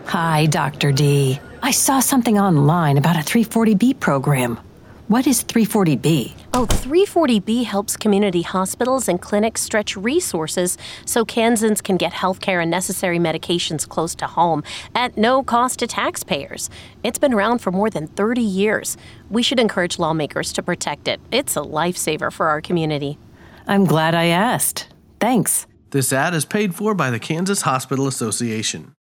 Hi, Dr. D. I saw something online about a 340B program. What is 340B? Oh, 340B helps community hospitals and clinics stretch resources so Kansans can get healthcare and necessary medications close to home at no cost to taxpayers. It's been around for more than 30 years. We should encourage lawmakers to protect it. It's a lifesaver for our community. I'm glad I asked. Thanks. This ad is paid for by the Kansas Hospital Association.